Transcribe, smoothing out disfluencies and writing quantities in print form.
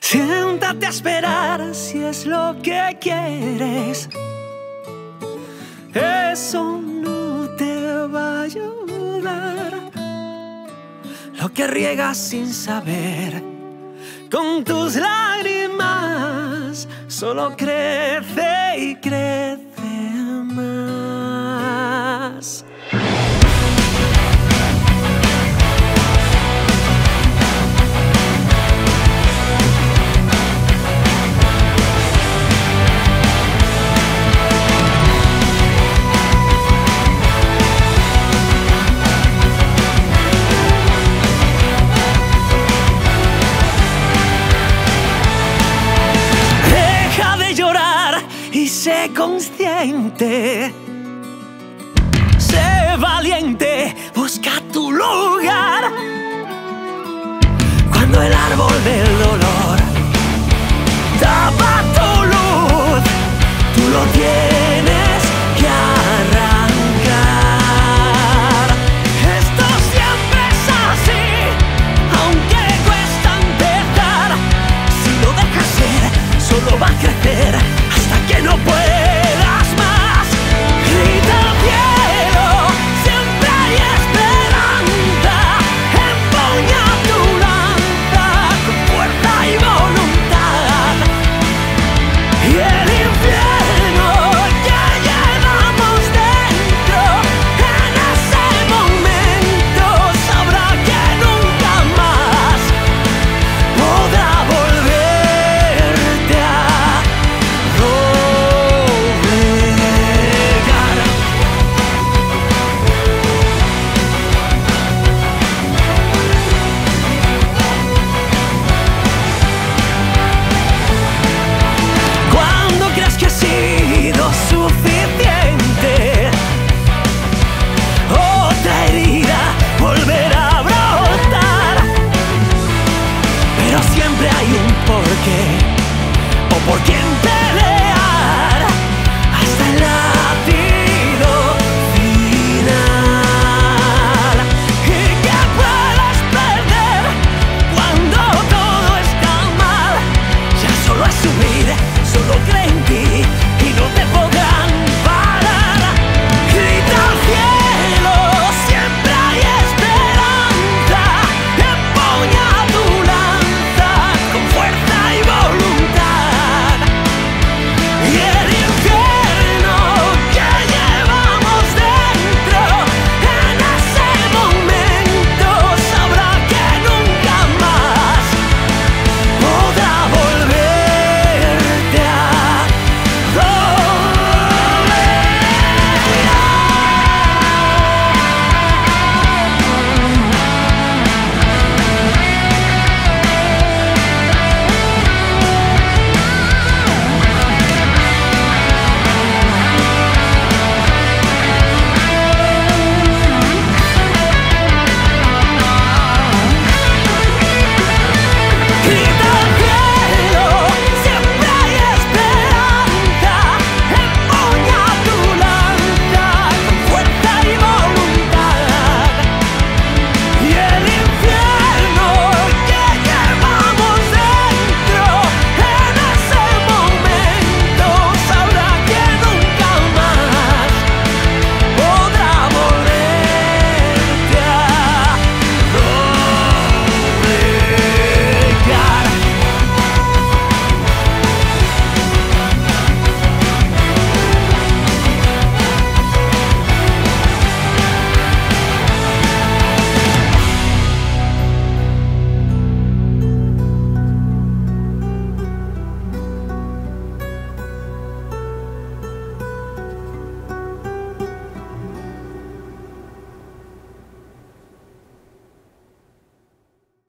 Siéntate a esperar si es lo que quieres. Eso no te va a ayudar. Lo que riegas sin saber con tus lágrimas solo crece y crece más. Y sé consciente, sé valiente, busca tu lugar. Cuando el árbol del dolor tapa tu luz, tú lo tienes.